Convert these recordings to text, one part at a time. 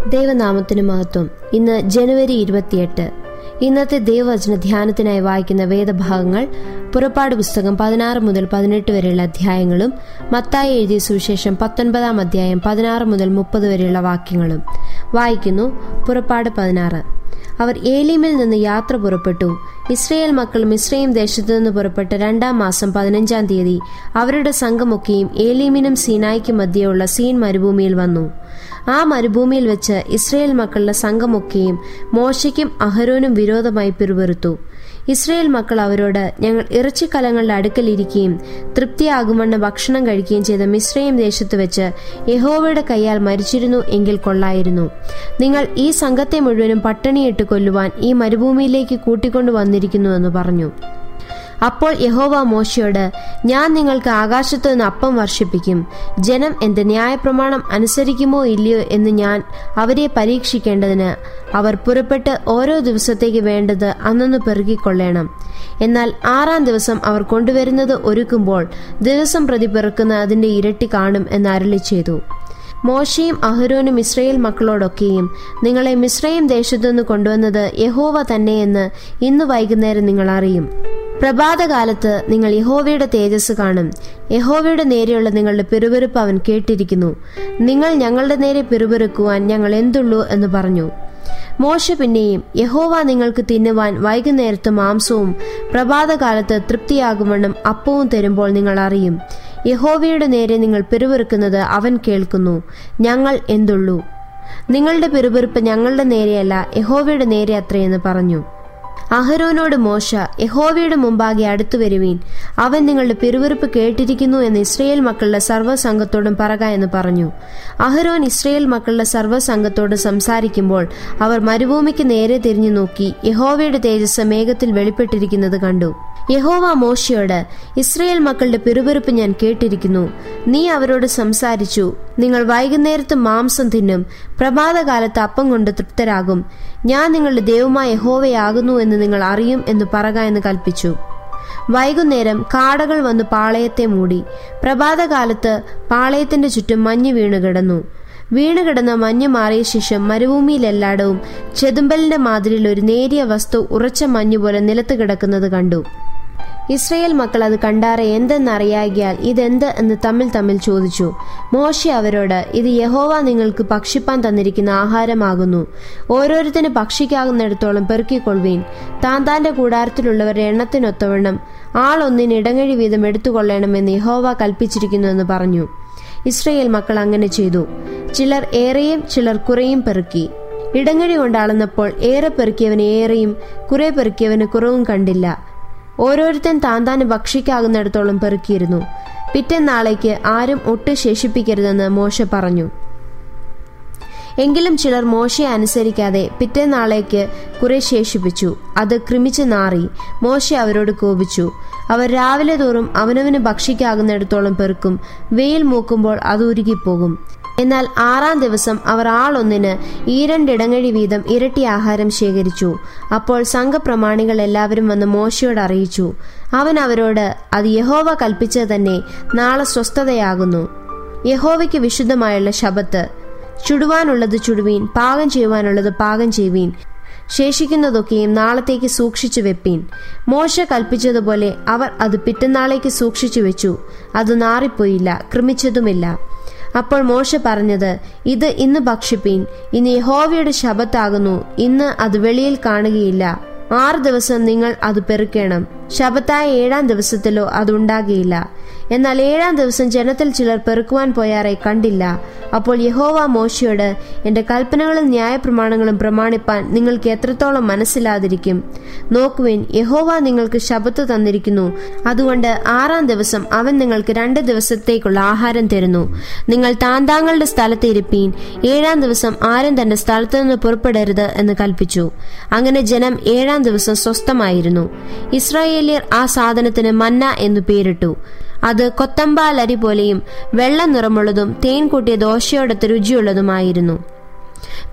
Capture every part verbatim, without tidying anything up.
ദൈവനാമത്തിന് മഹത്വം. ഇന്ന് ജനുവരി ഇരുപത്തിയെട്ട്. ഇന്നത്തെ ദൈവവചന ധ്യാനത്തിനായി വായിക്കുന്ന വേദഭാഗങ്ങൾ പുറപ്പാട് പുസ്തകം പതിനാറ് മുതൽ പതിനെട്ട് വരെയുള്ള അധ്യായങ്ങളും മത്തായി എഴുതിയ സുവിശേഷം പത്തൊൻപതാം അധ്യായം പതിനാറ് മുതൽ മുപ്പത് വരെയുള്ള വാക്യങ്ങളും. വായിക്കുന്നു. പുറപ്പാട് പതിനാറ്. അവർ ഏലീമിൽ നിന്ന് യാത്ര പുറപ്പെട്ടു. ഇസ്രയേൽ മക്കൾ മിസ്രയീം ദേശത്തു നിന്ന് പുറപ്പെട്ട് രണ്ടാം മാസം പതിനഞ്ചാം തീയതി അവരുടെ സംഘമൊക്കെയും ഏലീമിനും സീനായിക്കും മധ്യയുള്ള സീൻ മരുഭൂമിയിൽ വന്നു. ആ മരുഭൂമിയിൽ വെച്ച് ഇസ്രയേൽ മക്കളുടെ സംഘമൊക്കെയും മോശയ്ക്കും അഹരോനും വിരോധമായി പിറുപിറുത്തു. ഇസ്രയേൽ മക്കൾ അവരോട്, ഞങ്ങൾ ഇറച്ചിക്കലങ്ങളുടെ അടുക്കലിരിക്കുകയും തൃപ്തിയാകുമെന്ന് ഭക്ഷണം കഴിക്കുകയും ചെയ്ത മിസ്രയീം ദേശത്ത് വെച്ച് യഹോവയുടെ കയ്യാൽ മരിച്ചിരുന്നു എങ്കിൽ കൊള്ളായിരുന്നു. നിങ്ങൾ ഈ സംഘത്തെ മുഴുവനും പട്ടിണിയിട്ട് കൊല്ലുവാൻ ഈ മരുഭൂമിയിലേക്ക് കൂട്ടിക്കൊണ്ടു വന്നിരിക്കുന്നുവെന്ന് പറഞ്ഞു. അപ്പോൾ യഹോവ മോശയോട്, ഞാൻ നിങ്ങൾക്ക് ആകാശത്തു നിന്ന് അപ്പം വർഷിപ്പിക്കും. ജനം എന്റെ ന്യായപ്രമാണം അനുസരിക്കുമോ ഇല്ലയോ എന്ന് ഞാൻ അവരെ പരീക്ഷിക്കേണ്ടതിന് അവർ പുറപ്പെട്ട് ഓരോ ദിവസത്തേക്ക് വേണ്ടത് അന്നൊന്ന് പെറുകിക്കൊള്ളേണം. എന്നാൽ ആറാം ദിവസം അവർ കൊണ്ടുവരുന്നത് ഒരുക്കുമ്പോൾ ദിവസം പ്രതി പെറുക്കുന്ന അതിന്റെ ഇരട്ടി കാണും എന്ന് അരുളി ചെയ്തു. മോശയും അഹരോനും ഇസ്രയേൽ മക്കളോടൊക്കെയും, നിങ്ങളെ മിസ്രയീം ദേശത്തുനിന്ന് കൊണ്ടുവന്നത് യഹോവ തന്നെയെന്ന് ഇന്ന് വൈകുന്നേരം നിങ്ങൾ അറിയും. പ്രഭാതകാലത്ത് നിങ്ങൾ യഹോവയുടെ തേജസ് കാണും. യഹോവയുടെ നേരെയുള്ള നിങ്ങളുടെ പിറുപിറുപ്പ് അവൻ കേട്ടിരിക്കുന്നു. നിങ്ങൾ ഞങ്ങളുടെ നേരെ പിറുപിറുക്കുവാൻ ഞങ്ങൾ എന്തുള്ളൂ എന്ന് പറഞ്ഞു. മോശ പിന്നെയും, യഹോവ നിങ്ങൾക്ക് തിന്നുവാൻ വൈകുന്നേരത്ത് മാംസവും പ്രഭാതകാലത്ത് തൃപ്തിയാകുവണ്ണം അപ്പവും തരുമ്പോൾ നിങ്ങൾ അറിയും. യഹോവയുടെ നേരെ നിങ്ങൾ പിറുപിറുക്കുന്നത് അവൻ കേൾക്കുന്നു. ഞങ്ങൾ എന്തുള്ളൂ? നിങ്ങളുടെ പിറുപിറുപ്പ് ഞങ്ങളുടെ നേരെയല്ല, യഹോവയുടെ നേരെ അത്രയെന്ന് പറഞ്ഞു. അഹരോനോട് മോശ, യഹോവയുടെ മുമ്പാകെ അടുത്തു വരുവീൻ, അവൻ നിങ്ങളുടെ പിറുപിറുപ്പ് കേട്ടിരിക്കുന്നു എന്ന് ഇസ്രയേൽ മക്കളുടെ സർവ്വസംഘത്തോടും പറക എന്ന് പറഞ്ഞു. അഹരോൻ ഇസ്രയേൽ മക്കളുടെ സർവ്വസംഘത്തോട് സംസാരിക്കുമ്പോൾ അവർ മരുഭൂമിക്ക് നേരെ തിരിഞ്ഞു നോക്കി യഹോവയുടെ തേജസ് മേഘത്തിൽ വെളിപ്പെട്ടിരിക്കുന്നത് കണ്ടു. യഹോവ മോശയോട്, ഇസ്രയേൽ മക്കളുടെ പിറുപിറുപ്പ് ഞാൻ കേട്ടിരിക്കുന്നു. നീ അവരോട് സംസാരിച്ചു, നിങ്ങൾ വൈകുന്നേരത്ത് മാംസം തിന്നും, പ്രഭാതകാലത്ത് അപ്പം കൊണ്ട് തൃപ്തരാകും. ഞാൻ നിങ്ങളുടെ ദൈവമായ യഹോവയാകുന്നു എന്ന് നിങ്ങൾ അറിയും എന്ന് പറക എന്ന് കൽപ്പിച്ചു. വൈകുന്നേരം കാടകൾ വന്ന് പാളയത്തെ മൂടി. പ്രഭാതകാലത്ത് പാളയത്തിന്റെ ചുറ്റും മഞ്ഞ് വീണു കിടന്നു. വീണുകിടന്ന മഞ്ഞ് മാറിയ ശേഷം മരുഭൂമിയിലെല്ലായിടവും ചെതുമ്പലിന്റെ മാതിരിയിൽ ഒരു നേരിയ വസ്തു ഉറച്ച മഞ്ഞുപോലെ നിലത്ത് കിടക്കുന്നത് കണ്ടു. ഇസ്രയേൽ മക്കൾ അത് കണ്ടാറെ എന്തെന്നറിയാകിയാൽ ഇതെന്ത് എന്ന് തമ്മിൽ തമ്മിൽ ചോദിച്ചു. മോശ അവരോട്, ഇത് യഹോവ നിങ്ങൾക്ക് ഭക്ഷിപ്പാൻ തന്നിരിക്കുന്ന ആഹാരമാകുന്നു. ഓരോരുത്തന് ഭക്ഷിക്കാകുന്നിടത്തോളം പെറുക്കിക്കൊള്ളുവീൻ. താൻ താന്റെ കൂടാരത്തിലുള്ളവരുടെ എണ്ണത്തിനൊത്തവണ്ണം ആളൊന്നിന് ഇടങ്ങഴി വീതം എടുത്തുകൊള്ളണമെന്ന് യഹോവ കൽപ്പിച്ചിരിക്കുന്നു എന്ന് പറഞ്ഞു. ഇസ്രയേൽ മക്കൾ അങ്ങനെ ചെയ്തു. ചിലർ ഏറെയും ചിലർ കുറയും പെറുക്കി. ഇടങ്ങഴി കൊണ്ടാളുന്നപ്പോൾ ഏറെ പെറുക്കിയവന് ഏറെയും കുറെ പെറുക്കിയവന് കുറവും കണ്ടില്ല. ഓരോരുത്തൻ താൻ താന് ഭക്ഷിക്കാകുന്നിടത്തോളം പെറുക്കിയിരുന്നു. പിറ്റേന്നാളേക്ക് ആരും ഒട്ടും ശേഷിപ്പിക്കരുതെന്ന് മോശ പറഞ്ഞു. എങ്കിലും ചിലർ മോശയെ അനുസരിക്കാതെ പിറ്റേന്നാളേക്ക് കുറെ ശേഷിപ്പിച്ചു. അത് കൃമിച്ച് നാറി. മോശ അവരോട് കോപിച്ചു. അവർ രാവിലെ തോറും അവനവന് ഭക്ഷിക്കാകുന്നിടത്തോളം പെറുക്കും. വെയിൽ മൂക്കുമ്പോൾ അത് ഉരുകിപ്പോകും. എന്നാൽ ആറാം ദിവസം അവർ ആളൊന്നിന് ഈ രണ്ടിടങ്ങഴി വീതം ഇരട്ടി ആഹാരം ശേഖരിച്ചു. അപ്പോൾ സംഘപ്രമാണികൾ എല്ലാവരും വന്ന് മോശയോട് അറിയിച്ചു. അവൻ അവരോട്, അത് യഹോവ കൽപ്പിച്ചത് തന്നെ, നാളെ സ്വസ്ഥതയാകുന്നു. യഹോവയ്ക്ക് വിശുദ്ധമായുള്ള ശബത്ത്. ചുടുവാനുള്ളത് ചുടുവീൻ, പാകം ചെയ്യുവാനുള്ളത് പാകം ചെയ്യുവീൻ, ശേഷിക്കുന്നതൊക്കെയും നാളത്തേക്ക് സൂക്ഷിച്ചു വെപ്പീൻ. മോശ കൽപ്പിച്ചതുപോലെ അവർ അത് പിറ്റന്നാളേക്ക് സൂക്ഷിച്ചു വെച്ചു. അത് നാറിപ്പോയില്ല, കൃമിച്ചതുമില്ല. അപ്പോൾ മോശ പറഞ്ഞത്, ഇത് ഇന്ന് ഭക്ഷിപ്പീൻ. ഇന്ന് യഹോവയുടെ ശബത്താകുന്നു. ഇന്ന് അത് വെളിയിൽ കാണുകയില്ല. ആറ് ദിവസം നിങ്ങൾ അത് പെറുക്കണം. ശബത്തായ ഏഴാം ദിവസത്തിലോ അതുണ്ടാകുകയില്ല. എന്നാൽ ഏഴാം ദിവസം ജനത്തിൽ ചിലർ പെറുക്കുവാൻ പോയാറെ കണ്ടില്ല. അപ്പോൾ യഹോവ മോശയോട്, എന്റെ കൽപ്പനകളും ന്യായപ്രമാണങ്ങളും പ്രമാണിപ്പാൻ നിങ്ങൾക്ക് എത്രത്തോളം മനസ്സിലാതിരിക്കും? നോക്കുവിൻ, യഹോവ നിങ്ങൾക്ക് ശബത്ത് തന്നിരിക്കുന്നു. അതുകൊണ്ട് ആറാം ദിവസം അവൻ നിങ്ങൾക്ക് രണ്ട് ദിവസത്തേക്കുള്ള ആഹാരം തരുന്നു. നിങ്ങൾ താന്താങ്ങളുടെ സ്ഥലത്ത് ഇരിപ്പീൻ. ഏഴാം ദിവസം ആരും തന്റെ സ്ഥലത്തു നിന്ന് പുറപ്പെടരുത് എന്ന് കൽപ്പിച്ചു. അങ്ങനെ ജനം ഏഴാം ദിവസം സ്വസ്ഥമായിരുന്നു. ഇസ്രായേല്യർ ആ സാധനത്തിന് മന്ന എന്നു പേരിട്ടു. അത് കൊത്തമ്പാലരി പോലെയും വെള്ള നിറമുള്ളതും തേൻ കൂട്ടിയ ദോശയോടൊത്ത് രുചിയുള്ളതുമായിരുന്നു.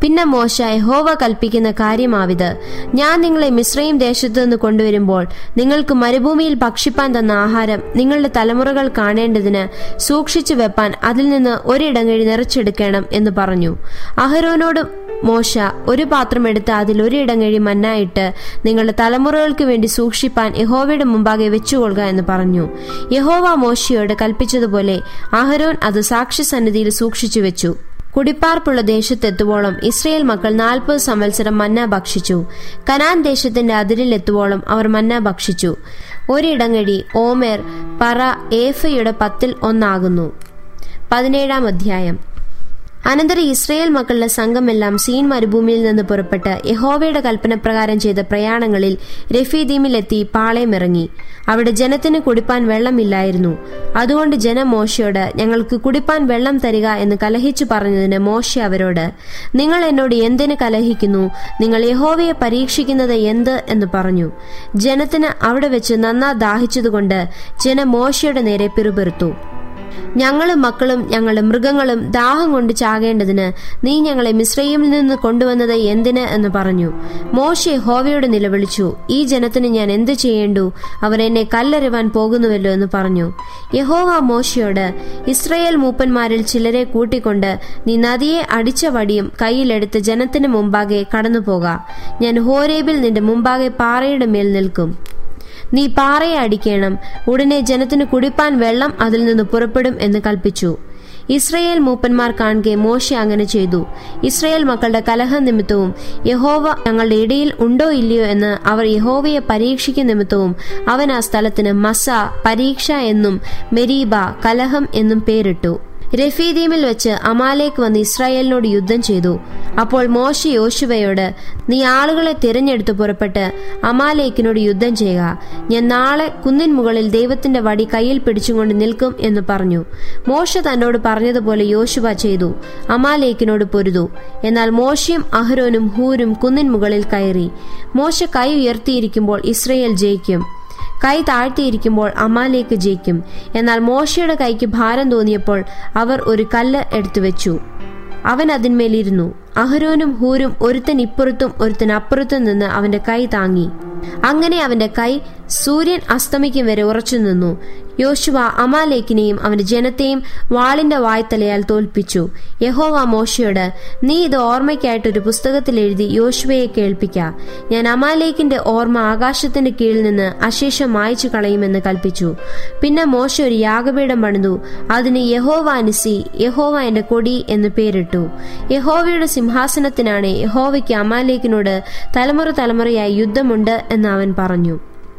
പിന്നെ മോശ യഹോവ കൽപ്പിക്കുന്ന കാര്യമാവിത്: ഞാൻ നിങ്ങളെ മിസ്രയീം ദേശത്തു നിന്ന് കൊണ്ടുവരുമ്പോൾ നിങ്ങൾക്ക് മരുഭൂമിയിൽ ഭക്ഷിപ്പാൻ തന്ന ആഹാരം നിങ്ങളുടെ തലമുറകൾ കാണേണ്ടതിന് സൂക്ഷിച്ചു വെപ്പാൻ അതിൽ നിന്ന് ഒരിടങ്ങഴി നിറച്ചെടുക്കണം എന്ന് പറഞ്ഞു. അഹരോനോട് മോശ ഒരു പാത്രം എടുത്ത് അതിൽ ഒരിടങ്ങഴി മന്നായിട്ട് നിങ്ങളുടെ തലമുറകൾക്ക് വേണ്ടി സൂക്ഷിപ്പാൻ യഹോവയുടെ മുമ്പാകെ വെച്ചുകൊള്ളുക എന്ന് പറഞ്ഞു. യഹോവ മോശയോട് കൽപ്പിച്ചതുപോലെ അഹരോൻ അത് സാക്ഷ്യസന്നിധിയിൽ സൂക്ഷിച്ചു വെച്ചു. കുടിപ്പാർപ്പുള്ള ദേശത്തെത്തുവോളം ഇസ്രയേൽ മക്കൾ നാൽപ്പത് സംവത്സരം മന്ന ഭക്ഷിച്ചു. കനാൻ ദേശത്തിന്റെ അതിരിലെത്തുവോളം അവർ മന്ന ഭക്ഷിച്ചു. ഒരിടങ്ങഴി ഓമേർ പറ ഏഫയുടെ പത്തിൽ ഒന്നാകുന്നു. പതിനേഴാം അധ്യായം. അനന്തരം ഇസ്രയേൽ മക്കളുടെ സംഘമെല്ലാം സീൻ മരുഭൂമിയിൽ നിന്ന് പുറപ്പെട്ട് യഹോവയുടെ കൽപ്പനപ്രകാരം ചെയ്ത പ്രയാണങ്ങളിൽ രഫീദീമിലെത്തി പാളയമിറങ്ങി. അവിടെ ജനത്തിന് കുടിപ്പാൻ വെള്ളമില്ലായിരുന്നു. അതുകൊണ്ട് ജനം മോശയോട്, ഞങ്ങൾക്ക് കുടിപ്പാൻ വെള്ളം തരിക എന്ന് കലഹിച്ചു പറഞ്ഞതിന് മോശ അവരോട്, നിങ്ങൾ എന്നോട് എന്തിന് കലഹിക്കുന്നു? നിങ്ങൾ യഹോവയെ പരീക്ഷിക്കുന്നത് എന്ത് എന്ന് പറഞ്ഞു. ജനത്തിന് അവിടെ വെച്ച് നന്നാ ദാഹിച്ചതുകൊണ്ട് ജനം മോശയുടെ നേരെ പിറുപിറുത്തു. ഞങ്ങളും മക്കളും ഞങ്ങളുടെ മൃഗങ്ങളും ദാഹം കൊണ്ട് ചാകേണ്ടതിന് നീ ഞങ്ങളെ മിസ്രയീമിൽ നിന്ന് കൊണ്ടുവന്നത് എന്തിന് എന്ന് പറഞ്ഞു. മോശെ യഹോവയോട് നിലവിളിച്ചു, ഈ ജനത്തിന് ഞാൻ എന്ത് ചെയ്യേണ്ടു? അവർ എന്നെ കല്ലെറിവാൻ പോകുന്നുവല്ലോ എന്ന് പറഞ്ഞു. യഹോവ മോശയോട്, ഇസ്രയേൽ മൂപ്പന്മാരിൽ ചിലരെ കൂട്ടിക്കൊണ്ട് നീ നദിയെ അടിച്ച വടിയും കയ്യിലെടുത്ത് ജനത്തിന് മുമ്പാകെ കടന്നുപോക. ഞാൻ ഹോരേബിൽ നിന്റെ മുമ്പാകെ പാറയുടെ മേൽ നിൽക്കും. നീ പാറയെ അടിക്കണം. ഉടനെ ജനത്തിന് കുടിപ്പാൻ വെള്ളം അതിൽ നിന്ന് പുറപ്പെടും എന്ന് കൽപ്പിച്ചു. ഇസ്രയേൽ മൂപ്പന്മാർ കാണുകെ മോശെ അങ്ങനെ ചെയ്തു. ഇസ്രയേൽ മക്കളുടെ കലഹ നിമിത്തവും യഹോവ ഞങ്ങളുടെ ഇടയിൽ ഉണ്ടോ ഇല്ലയോ എന്ന് അവർ യഹോവയെ പരീക്ഷിക്കുന്ന നിമിത്തവും അവൻ ആ സ്ഥലത്തിന് മസ, പരീക്ഷ എന്നും മെരീബ, കലഹം എന്നും പേരിട്ടു. രഫീദീമിൽ വെച്ച് അമാലേക്ക് വന്ന് ഇസ്രായേലിനോട് യുദ്ധം ചെയ്തു. അപ്പോൾ മോശെ യോശുവയോട്, നീ ആളുകളെ തിരഞ്ഞെടുത്ത് പുറപ്പെട്ട് അമാലേക്കിനോട് യുദ്ധം ചെയ്യുക. ഞാൻ നാളെ കുന്നിൻ മുകളിൽ ദൈവത്തിന്റെ വടി കയ്യിൽ പിടിച്ചുകൊണ്ട് നിൽക്കും എന്ന് പറഞ്ഞു. മോശ തന്നോട് പറഞ്ഞതുപോലെ യോശുവ ചെയ്തു. അമാലേക്കിനോട് പൊരുതു. എന്നാൽ മോശയും അഹരോനും ഹൂരും കുന്നിൻ മുകളിൽ കയറി. മോശ കൈ ഉയർത്തിയിരിക്കുമ്പോൾ ഇസ്രയേൽ ജയിക്കും, കൈ താഴ്ത്തിയിരിക്കുമ്പോൾ അമാലേക്ക് ജയിക്കും. എന്നാൽ മോശയുടെ കൈക്ക് ഭാരം തോന്നിയപ്പോൾ അവർ ഒരു കല്ല് എടുത്തുവെച്ചു. അവൻ അതിന്മേലിരുന്നു. അഹരോനും ഹൂരും ഒരുത്തൻ ഇപ്പുറത്തും ഒരുത്തൻ അപ്പുറത്തും നിന്ന് അവന്റെ കൈ താങ്ങി. അങ്ങനെ അവന്റെ കൈ സൂര്യൻ അസ്തമിക്കും വരെ ഉറച്ചു നിന്നു. യോശുവ അമാലേക്കിനെയും അവന്റെ ജനത്തെയും വാളിന്റെ വായ്ത്തലയാൽ തോൽപ്പിച്ചു. യഹോവ മോശയോട്, നീ ഇത് ഓർമ്മയ്ക്കായിട്ടൊരു പുസ്തകത്തിൽ എഴുതി യോശുവയെ കേൾപ്പിക്ക. ഞാൻ അമാലേക്കിന്റെ ഓർമ്മ ആകാശത്തിന്റെ കീഴിൽ നിന്ന് അശേഷം മായ്ച്ചു കളയുമെന്ന് കൽപ്പിച്ചു. പിന്നെ മോശ ഒരു യാഗപീഠം പണിതു. അതിന് യഹോവ നിസി, യഹോവ എന്റെ കൊടി എന്ന് പേരിട്ടു. യഹോവയുടെ സിംഹാസനത്തിനാണ് യഹോവയ്ക്ക് അമാലേക്കിനോട് തലമുറ തലമുറയായി യുദ്ധമുണ്ട് എന്ന് അവൻ പറഞ്ഞു.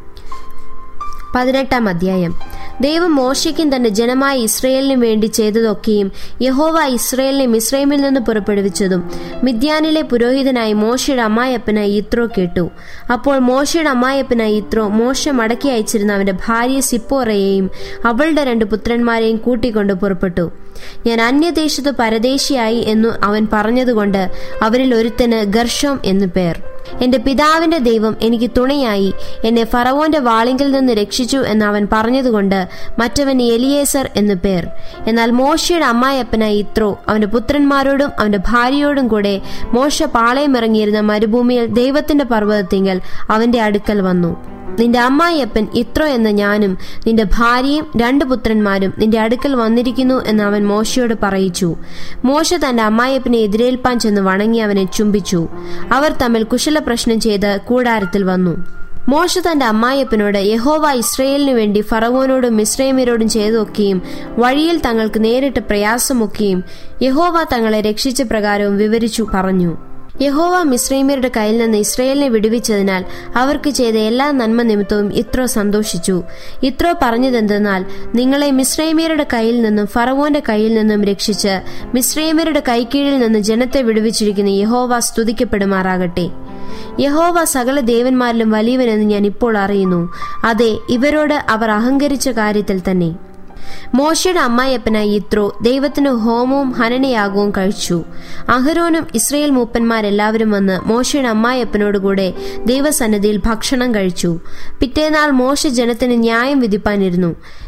പതിനെട്ടാം അധ്യായം. ദൈവം മോശയ്ക്കും തന്റെ ജനമായ ഇസ്രയേലിനും വേണ്ടി ചെയ്തതൊക്കെയും യഹോവ ഇസ്രയേലിനെ മിസ്രൈമിൽ നിന്ന് പുറപ്പെടുവിച്ചതും മിദ്യാനിലെ പുരോഹിതനായി മോശയുടെ അമ്മായപ്പനായി യിത്രോ കേട്ടു. അപ്പോൾ മോശയുടെ അമ്മായപ്പനായി യിത്രോ മോശ മടക്കി അയച്ചിരുന്ന അവന്റെ ഭാര്യ സിപ്പോറയെയും അവളുടെ രണ്ട് പുത്രന്മാരെയും കൂട്ടിക്കൊണ്ട് പുറപ്പെട്ടു. ഞാൻ അന്യദേശത്ത് പരദേശിയായി എന്നു അവൻ പറഞ്ഞതുകൊണ്ട് അവരിൽ ഒരുത്തന് ഗർഷോം എന്നു പേർ. എന്റെ പിതാവിന്റെ ദൈവം എനിക്ക് തുണയായി എന്നെ ഫറവോന്റെ വാളിങ്കിൽ നിന്ന് രക്ഷിച്ചു എന്ന് അവൻ പറഞ്ഞതുകൊണ്ട് മറ്റവന് എലിയേസർ എന്നു പേർ. എന്നാൽ മോശയുടെ അമ്മായപ്പനായി യിത്രോ അവന്റെ പുത്രന്മാരോടും അവന്റെ ഭാര്യയോടും കൂടെ മോശ പാളയമിറങ്ങിയിരുന്ന മരുഭൂമിയിൽ ദൈവത്തിന്റെ പർവ്വതത്തിങ്കൽ അവന്റെ അടുക്കൽ വന്നു. നിന്റെ അമ്മായിയപ്പൻ യിത്രോ എന്ന ഞാനും നിന്റെ ഭാര്യയും രണ്ട് പുത്രന്മാരും നിന്റെ അടുക്കൽ വന്നിരിക്കുന്നു എന്ന് അവൻ മോശയോട് പറയിച്ചു. മോശ തന്റെ അമ്മായിയപ്പനെ എതിരേൽപ്പാൻ ചെന്ന് വണങ്ങി അവനെ ചുംബിച്ചു. അവർ തമ്മിൽ കുശല പ്രശ്നം ചെയ്ത് കൂടാരത്തിൽ വന്നു. മോശ തന്റെ അമ്മായിയപ്പനോട് യഹോവ ഇസ്രയേലിനു വേണ്ടി ഫറവോനോടും മിസ്രൈമ്യരോടും ചെയ്തൊക്കെയും വഴിയിൽ തങ്ങൾക്ക് നേരിട്ട പ്രയാസമൊക്കെയും യഹോവ തങ്ങളെ രക്ഷിച്ച പ്രകാരവും വിവരിച്ചു പറഞ്ഞു. യഹോവ മിസ്രൈമ്യരുടെ കയ്യിൽ നിന്ന് ഇസ്രയേലിനെ വിടുവിച്ചതിനാൽ അവർക്ക് ചെയ്ത എല്ലാ നന്മ നിമിത്തവും യിത്രോ സന്തോഷിച്ചു. യിത്രോ പറഞ്ഞതെന്തെന്നാൽ, നിങ്ങളെ മിസ്രൈമ്യരുടെ കയ്യിൽ നിന്നും ഫറവോന്റെ കയ്യിൽ നിന്നും രക്ഷിച്ച് മിസ്രൈമ്യരുടെ കൈക്കീഴിൽ നിന്ന് ജനത്തെ വിടുവിച്ചിരിക്കുന്ന യഹോവ സ്തുതിക്കപ്പെടുമാറാകട്ടെ. യഹോവ സകല ദേവന്മാരിലും വലിയവനെന്ന് ഞാൻ ഇപ്പോൾ അറിയുന്നു. അതെ, ഇവരോട് അവർ അഹങ്കരിച്ച കാര്യത്തിൽ തന്നെ. മോശയുടെ അമ്മായപ്പനായ യിത്രോ ദൈവത്തിന് ഹോമവും ഹനനയാഗവും കഴിച്ചു. അഹരോനും ഇസ്രയേൽ മൂപ്പന്മാരെല്ലാവരും വന്ന് മോശയുടെ അമ്മായപ്പനോടുകൂടെ ദൈവസന്നിധിയിൽ ഭക്ഷണം കഴിച്ചു. പിറ്റേനാൾ മോശ ജനത്തിന് ന്യായം വിധിപ്പാനിരുന്നു.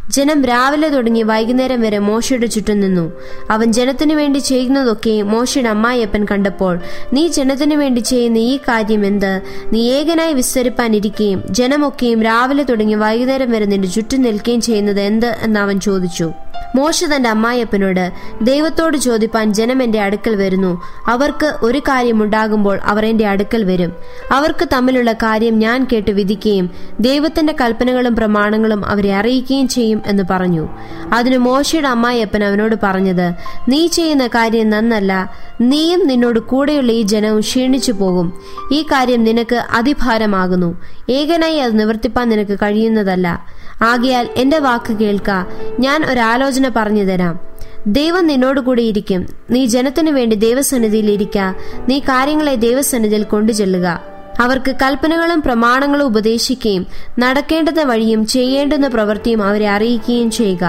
ജനം രാവിലെ തുടങ്ങി വൈകുന്നേരം വരെ മോശയുടെ ചുറ്റും നിന്നു. അവൻ ജനത്തിനു വേണ്ടി ചെയ്യുന്നതൊക്കെയും മോശയുടെ അമ്മായിയപ്പൻ കണ്ടപ്പോൾ, നീ ജനത്തിനു വേണ്ടി ചെയ്യുന്ന ഈ കാര്യം എന്ത്? നീ ഏകനായി വിസ്തരിപ്പാനിരിക്കുകയും ജനമൊക്കെയും രാവിലെ തുടങ്ങി വൈകുന്നേരം വരെ നിന്റെ ചുറ്റും നിൽക്കുകയും ചെയ്യുന്നത് എന്ത് എന്ന് അവൻ ചോദിച്ചു. മോശ തന്റെ അമ്മായിയപ്പനോട്, ദൈവത്തോട് ചോദിപ്പാൻ ജനം എന്റെ അടുക്കൽ വരുന്നു. അവർക്ക് ഒരു കാര്യം ഉണ്ടാകുമ്പോൾ അവർ എന്റെ അടുക്കൽ വരും. അവർക്ക് തമ്മിലുള്ള കാര്യം ഞാൻ കേട്ട് വിധിക്കുകയും ദൈവത്തിന്റെ കൽപ്പനകളും പ്രമാണങ്ങളും അവരെ അറിയിക്കുകയും ചെയ്യും എന്ന് പറഞ്ഞു. അതിന് മോശയുടെ അമ്മായിയപ്പൻ അവനോട് പറഞ്ഞത്, നീ ചെയ്യുന്ന കാര്യം നന്നല്ല. നീയും നിന്നോട് കൂടെയുള്ള ഈ ജനവും ക്ഷീണിച്ചു പോകും. ഈ കാര്യം നിനക്ക് അതിഭാരമാകുന്നു. ഏകനായി അത് നിവർത്തിപ്പാൻ നിനക്ക് കഴിയുന്നതല്ല. ആകയാൽ എന്റെ വാക്ക് കേൾക്ക. ഞാൻ ഒരാലോചന പറഞ്ഞു തരാം. ദൈവം നിന്നോട് കൂടി ഇരിക്കും. നീ ജനത്തിനു വേണ്ടി ദൈവസന്നിധിയിൽ ഇരിക്ക. നീ കാര്യങ്ങളെ ദൈവസന്നിധിയിൽ കൊണ്ടുചെല്ലുക. അവർക്ക് കൽപ്പനകളും പ്രമാണങ്ങളും ഉപദേശിക്കുകയും നടക്കേണ്ടുന്ന വഴിയും ചെയ്യേണ്ടുന്ന പ്രവൃത്തിയും അവരെ അറിയിക്കുകയും ചെയ്യുക.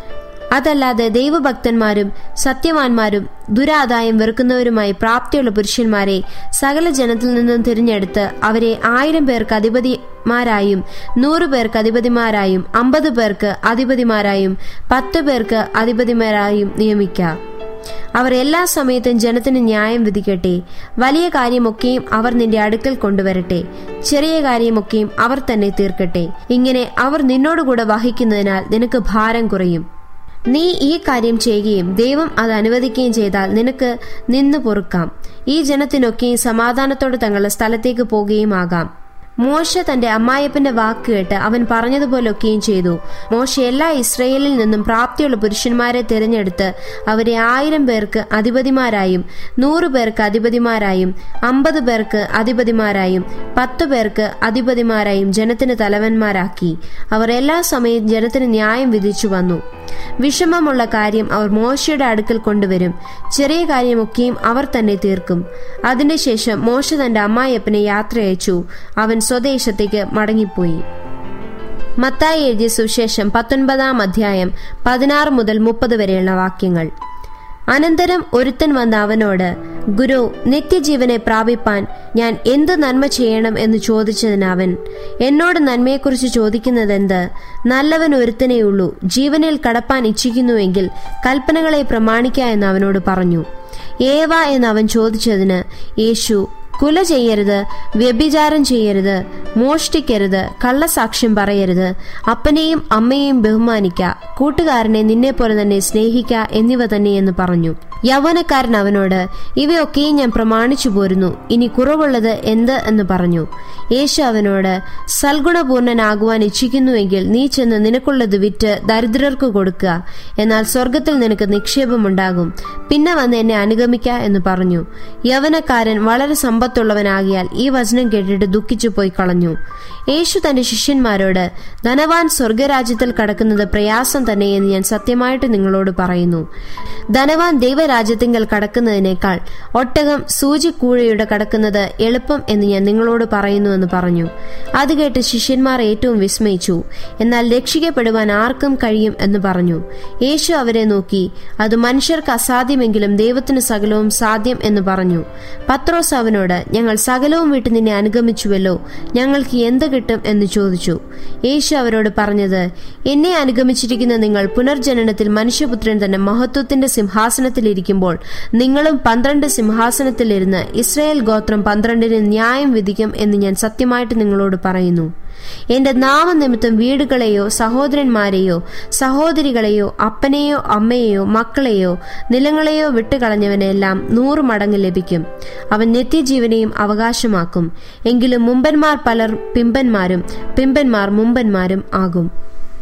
അതല്ലാതെ ദൈവഭക്തന്മാരും സത്യവാന്മാരും ദുരാദായം വെറുക്കുന്നവരുമായി പ്രാപ്തിയുള്ള പുരുഷന്മാരെ സകല ജനത്തിൽ നിന്നും തിരഞ്ഞെടുത്ത് അവരെ ആയിരം പേർക്ക് അധിപതിമാരായും നൂറു പേർക്ക് അധിപതിമാരായും അമ്പത് പേർക്ക് അധിപതിമാരായും പത്ത് പേർക്ക് അധിപതിമാരായും നിയമിക്കുക. അവർ എല്ലാ സമയത്തും ജനത്തിന് ന്യായം വിധിക്കട്ടെ. വലിയ കാര്യമൊക്കെയും അവർ നിന്റെ അടുക്കൽ കൊണ്ടുവരട്ടെ. ചെറിയ കാര്യമൊക്കെയും അവർ തന്നെ തീർക്കട്ടെ. ഇങ്ങനെ അവർ നിന്നോടുകൂടെ വഹിക്കുന്നതിനാൽ നിനക്ക് ഭാരം കുറയും. നീ ഈ കാര്യം ചെയ്യുകയും ദൈവം അത് അനുവദിക്കുകയും ചെയ്താൽ നിനക്ക് നിന്ന് പൊറുക്കാം. ഈ ജനത്തിനൊക്കെയും സമാധാനത്തോടെ തങ്ങളുടെ സ്ഥലത്തേക്ക് പോകുകയും ആകാം. മോശ തന്റെ അമ്മായിയപ്പന്റെ വാക്ക് കേട്ട് അവൻ പറഞ്ഞതുപോലൊക്കെയും ചെയ്തു. മോശ എല്ലാ ഇസ്രയേലിൽ നിന്നും പ്രാപ്തിയുള്ള പുരുഷന്മാരെ തിരഞ്ഞെടുത്ത് അവരെ ആയിരം പേർക്ക് അധിപതിമാരായും നൂറു പേർക്ക് അധിപതിമാരായും അമ്പത് പേർക്ക് അധിപതിമാരായും പത്തു പേർക്ക് അധിപതിമാരായും ജനത്തിന് തലവന്മാരാക്കി. അവർ എല്ലാ സമയവും ജനത്തിന് ന്യായം വിധിച്ചു വന്നു. വിഷമമുള്ള കാര്യം അവർ മോശയുടെ അടുക്കൽ കൊണ്ടുവരും. ചെറിയ കാര്യമൊക്കെയും അവർ തന്നെ തീർക്കും. അതിനുശേഷം മോശ തന്റെ അമ്മായിയപ്പനെ യാത്ര അയച്ചു. അവൻ സ്വദേശത്തേക്ക് മടങ്ങിപ്പോയി. മത്തായി എഴുതിയ സുവിശേഷം പത്തൊൻപതാം അധ്യായം പതിനാറ് മുതൽ മുപ്പത് വരെയുള്ള വാക്യങ്ങൾ. അനന്തരം ഒരുത്തൻ വന്ന അവനോട്, ഗുരു, നിത്യജീവനെ പ്രാപിപ്പാൻ ഞാൻ എന്ത് നന്മ ചെയ്യണം എന്ന് ചോദിച്ചതിന് അവൻ, എന്നോട് നന്മയെക്കുറിച്ച് ചോദിക്കുന്നതെന്ത്? നല്ലവൻ ഒരുത്തനേയുള്ളൂ. ജീവനിൽ കടപ്പാൻ ഇച്ഛിക്കുന്നുവെങ്കിൽ കൽപ്പനകളെ പ്രമാണിക്ക എന്ന് അവനോട് പറഞ്ഞു. ഏവ എന്ന് അവൻ ചോദിച്ചതിന് യേശു, കുല ചെയ്യരുത്, വ്യഭിചാരം ചെയ്യരുത്, മോഷ്ടിക്കരുത്, കള്ളസാക്ഷ്യം പറയരുത്, അപ്പനെയും അമ്മയെയും ബഹുമാനിക്ക, കൂട്ടുകാരനെ നിന്നെ പോലെ തന്നെ സ്നേഹിക്ക എന്നിവ തന്നെയെന്ന് പറഞ്ഞു. യൗവനക്കാരൻ അവനോട്, ഇവയൊക്കെയും ഞാൻ പ്രമാണിച്ചു പോരുന്നു. ഇനി കുറവുള്ളത് എന്ത് എന്ന് പറഞ്ഞു. യേശു അവനോട്, സൽഗുണപൂർണനാകുവാൻ ഇച്ഛിക്കുന്നുവെങ്കിൽ നീ ചെന്ന് നിനക്കുള്ളത് വിറ്റ് ദരിദ്രർക്ക് കൊടുക്കുക. എന്നാൽ സ്വർഗത്തിൽ നിനക്ക് നിക്ഷേപമുണ്ടാകും. പിന്നെ വന്ന് എന്നെ അനുഗമിക്ക എന്ന് പറഞ്ഞു. യൗവനക്കാരൻ വളരെ സമ്പത്തുള്ളവനാകിയാൽ ഈ വചനം കേട്ടിട്ട് ദുഃഖിച്ചു പോയി കളഞ്ഞു. യേശു തന്റെ ശിഷ്യന്മാരോട്, ധനവാൻ സ്വർഗരാജ്യത്തിൽ കടക്കുന്നത് പ്രയാസം തന്നെ എന്ന് ഞാൻ സത്യമായിട്ട് നിങ്ങളോട് പറയുന്നു. ധനവാൻ ദൈവരാജ്യത്തിങ്കൽ കടക്കുന്നതിനേക്കാൾ ഒട്ടകം സൂചിക്കൂഴയുടെ കടക്കുന്നത് എളുപ്പം എന്ന് ഞാൻ നിങ്ങളോട് പറയുന്നു എന്ന് പറഞ്ഞു. അത് കേട്ട് ശിഷ്യന്മാർ ഏറ്റവും വിസ്മയിച്ചു. എന്നാൽ രക്ഷിക്കപ്പെടുവാൻ ആർക്കും കഴിയും എന്ന് പറഞ്ഞു. യേശു അവരെ നോക്കി, അത് മനുഷ്യർക്ക് അസാധ്യമെങ്കിലും ദൈവത്തിന് സകലവും സാധ്യം എന്ന് പറഞ്ഞു. പത്രോസ് അവനോട്, ഞങ്ങൾ സകലവും വിട്ട് നിന്നെ അനുഗമിച്ചുവല്ലോ, ഞങ്ങൾക്ക് എന്ത് കിട്ടും എന്ന് ചോദിച്ചു. യേശു അവരോട് പറഞ്ഞത്, എന്നെ അനുഗമിച്ചിരിക്കുന്ന നിങ്ങൾ പുനർജനനത്തിൽ മനുഷ്യപുത്രൻ തന്നെ മഹത്വത്തിന്റെ സിംഹാസനത്തിലിരിക്കുമ്പോൾ നിങ്ങളും പന്ത്രണ്ട് സിംഹാസനത്തിലിരുന്ന് ഇസ്രായേൽ ഗോത്രം പന്ത്രണ്ടിന് ന്യായം വിധിക്കും എന്ന് ഞാൻ സത്യമായിട്ട് നിങ്ങളോട് പറയുന്നു. എന്റെ നാമനിമിത്തം വീടുകളെയോ സഹോദരന്മാരെയോ സഹോദരികളെയോ അപ്പനെയോ അമ്മയെയോ മക്കളെയോ നിലങ്ങളെയോ വിട്ടുകളഞ്ഞവനെല്ലാം നൂറ് മടങ്ങ് ലഭിക്കും. അവൻ നിത്യജീവനെയും അവകാശമാക്കും. എങ്കിലും മുമ്പന്മാർ പലർ പിമ്പന്മാരും പിമ്പന്മാർ മുമ്പന്മാരും ആകും.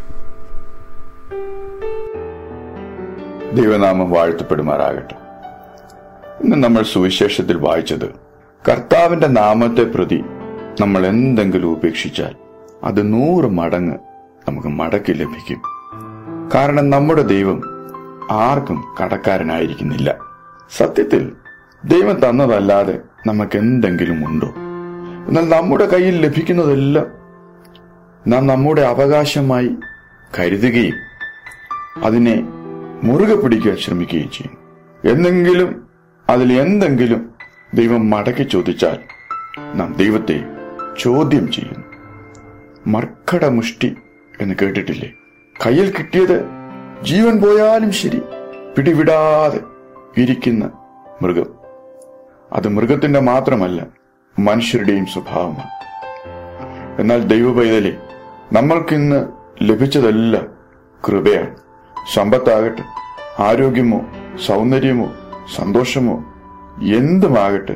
ദൈവനാമം വാഴ്ത്തപ്പെടുമാറാകട്ടെ. ഇന്ന് നമ്മൾ സുവിശേഷത്തിൽ വായിച്ചത്, കർത്താവിന്റെ നാമത്തെ പ്രതി നമ്മൾ എന്തെങ്കിലും ഉപേക്ഷിച്ചാൽ അത് നൂറ് മടങ്ങ് നമുക്ക് മടക്കി ലഭിക്കും. കാരണം നമ്മുടെ ദൈവം ആർക്കും കടക്കാരനായിരിക്കുന്നില്ല. സത്യത്തിൽ ദൈവം തന്നതല്ലാതെ നമുക്ക് എന്തെങ്കിലും ഉണ്ടോ? എന്നാൽ നമ്മുടെ കയ്യിൽ ലഭിക്കുന്നതെല്ലാം നാം നമ്മുടെ അവകാശമായി കരുതുകയും അതിനെ മുറുകെ പിടിക്കാൻ ശ്രമിക്കുകയും ചെയ്യും. എന്തെങ്കിലും അതിൽ എന്തെങ്കിലും ദൈവം മടക്കി ചോദിച്ചാൽ നാം ദൈവത്തെ ചോദ്യം ചെയ്യുന്നു. മർക്കടമുഷ്ടി എന്ന് കേട്ടിട്ടില്ലേ? കയ്യിൽ കിട്ടിയത് ജീവൻ പോയാലും ശരി പിടിവിടാതെ ഇരിക്കുന്ന മൃഗം. അത് മൃഗത്തിന്റെ മാത്രമല്ല, മനുഷ്യരുടെയും സ്വഭാവമാണ്. എന്നാൽ ദൈവ പൈതലേ, നമ്മൾക്കിന്ന് ലഭിച്ചതെല്ലാം കൃപയാണ്. സമ്പത്താകട്ടെ, ആരോഗ്യമോ സൗന്ദര്യമോ സന്തോഷമോ എന്തുമാകട്ടെ,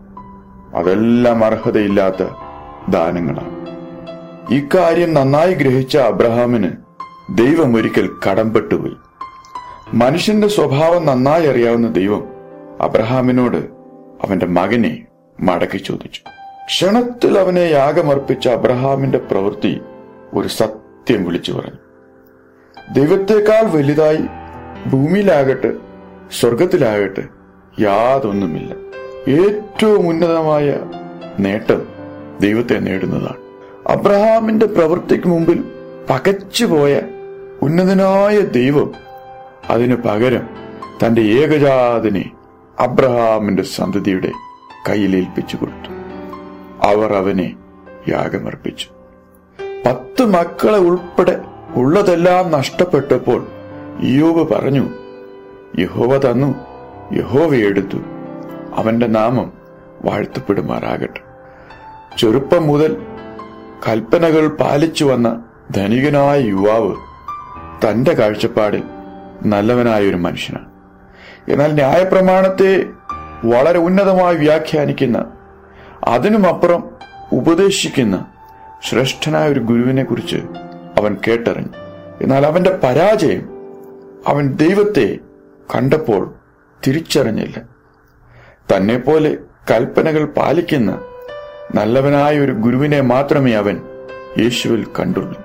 അതെല്ലാം അർഹതയില്ലാത്ത ദാനങ്ങളാണ്. ഇക്കാര്യം നന്നായി ഗ്രഹിച്ച അബ്രഹാമിന് ദൈവം ഒരിക്കൽ കടംപെട്ടുപോയി. മനുഷ്യന്റെ സ്വഭാവം നന്നായി അറിയാവുന്ന ദൈവം അബ്രഹാമിനോട് അവന്റെ മകനെ മടക്കി ചോദിച്ചു. ക്ഷണത്തിൽ അവനെ യാഗമർപ്പിച്ച അബ്രഹാമിന്റെ പ്രവൃത്തി ഒരു സത്യം വിളിച്ചു പറഞ്ഞു. ദൈവത്തെക്കാൾ വലുതായി ഭൂമിയിലാകട്ടെ സ്വർഗത്തിലാകട്ടെ യാതൊന്നുമില്ല. ഏറ്റവും ഉന്നതമായ നേട്ടം ദൈവത്തെ നേടുന്നതാണ്. അബ്രഹാമിന്റെ പ്രവൃത്തിക്ക് മുമ്പിൽ പകച്ചുപോയ ഉന്നതനായ ദൈവം അതിനു പകരം തന്റെ ഏകജാതനെ അബ്രഹാമിന്റെ സന്തതിയുടെ കയ്യിലേൽപ്പിച്ചു കൊടുത്തു. അവർ അവനെ യാഗമർപ്പിച്ചു. പത്ത് മക്കളെ ഉൾപ്പെടെ ഉള്ളതെല്ലാം നഷ്ടപ്പെട്ടപ്പോൾ ഇയ്യോബ് പറഞ്ഞു, യഹോവ തന്നു, യഹോവ എടുത്തു, അവന്റെ നാമം വാഴ്ത്തപ്പെടുമാറാകട്ടെ. ചെറുപ്പം മുതൽ കൽപ്പനകൾ പാലിച്ചു വന്ന ധനികനായ യുവാവ് തന്റെ കാഴ്ചപ്പാടിൽ നല്ലവനായൊരു മനുഷ്യനാണ്. എന്നാൽ ന്യായപ്രമാണത്തെ വളരെ ഉന്നതമായി വ്യാഖ്യാനിക്കുന്ന, അതിനുമപ്പുറം ഉപദേശിക്കുന്ന ശ്രേഷ്ഠനായ ഒരു ഗുരുവിനെ കുറിച്ച് അവൻ കേട്ടറിഞ്ഞു. എന്നാൽ അവന്റെ പരാജയം അവൻ ദൈവത്തെ കണ്ടപ്പോൾ തിരിച്ചറിഞ്ഞില്ല. തന്നെ പോലെ കൽപ്പനകൾ പാലിക്കുന്ന നല്ലവനായ ഒരു ഗുരുവിനെ മാത്രമേ അവൻ യേശുവിൽ കണ്ടുള്ളൂ.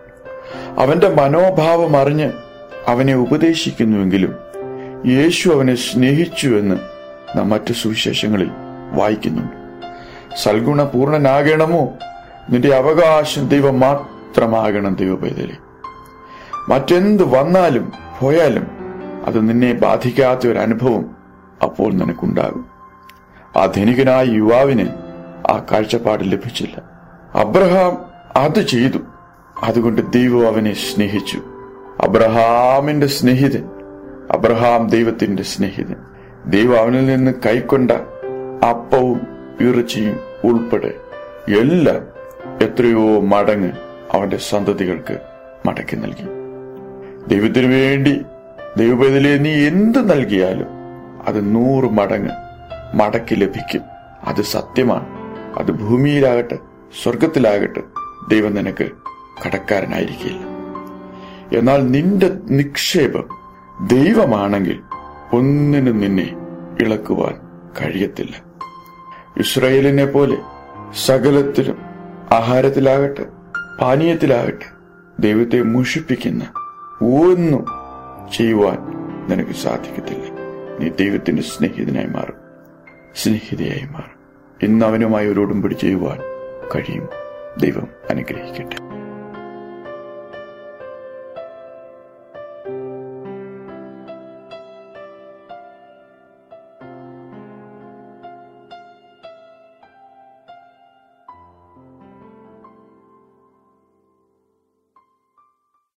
അവന്റെ മനോഭാവം അറിഞ്ഞ് അവനെ ഉപദേശിക്കുന്നുവെങ്കിലും യേശു അവനെ സ്നേഹിച്ചു എന്ന് നാം മറ്റു സുവിശേഷങ്ങളിൽ വായിക്കുന്നുണ്ട്. സൽഗുണപൂർണനാകണമോ, നിന്റെ അവകാശം ദൈവം മാത്രമാകണം. ദൈവപൈതലേ, മറ്റെന്ത് വന്നാലും പോയാലും അത് നിന്നെ ബാധിക്കാത്ത ഒരു അനുഭവം അപ്പോൾ നിനക്കുണ്ടാകും. ആ ധനികനായ യുവാവിന് ആ കാഴ്ചപ്പാട് ലഭിച്ചില്ല. അബ്രഹാം അത് ചെയ്തു. അതുകൊണ്ട് ദൈവം അവനെ സ്നേഹിച്ചു. അബ്രഹാമിന്റെ സ്നേഹിതൻ, അബ്രഹാം ദൈവത്തിന്റെ സ്നേഹിതൻ. ദൈവം അവനിൽ നിന്ന് കൈക്കൊണ്ട അപ്പവും ഇറച്ചിയും ഉൾപ്പെടെ എല്ലാം എത്രയോ മടങ്ങ് അവന്റെ സന്തതികൾക്ക് മടക്കി നൽകി. ദൈവത്തിനു വേണ്ടി ദൈവപൈതലേ, നീ എന്ത് നൽകിയാലും അത് നൂറ് മടങ്ങ് മടക്കി ലഭിക്കും. അത് സത്യമാണ്. അത് ഭൂമിയിലാകട്ടെ സ്വർഗത്തിലാകട്ടെ ദൈവം നിനക്ക് കടക്കാരനായിരിക്കില്ല. എന്നാൽ നിന്റെ നിക്ഷേപം ദൈവമാണെങ്കിൽ ഒന്നിനും നിന്നെ ഇളക്കുവാൻ കഴിയത്തില്ല. ഇസ്രായേലിനെ പോലെ സകലത്തിലും, ആഹാരത്തിലാകട്ടെ പാനീയത്തിലാകട്ടെ ദൈവത്തെ മുഷിപ്പിക്കുന്ന ഒന്നും ചെയ്യുവാൻ നിനക്ക് സാധിക്കത്തില്ല. നീ ദൈവത്തിന്റെ സ്നേഹിതനായി മാറും, സ്നേഹിതയായി മാറും. ഇന്ന് അവനുമായി ഒരു ഉടമ്പടി ചെയ്യുവാൻ കഴിയും. ദൈവം അനുഗ്രഹിക്കട്ടെ.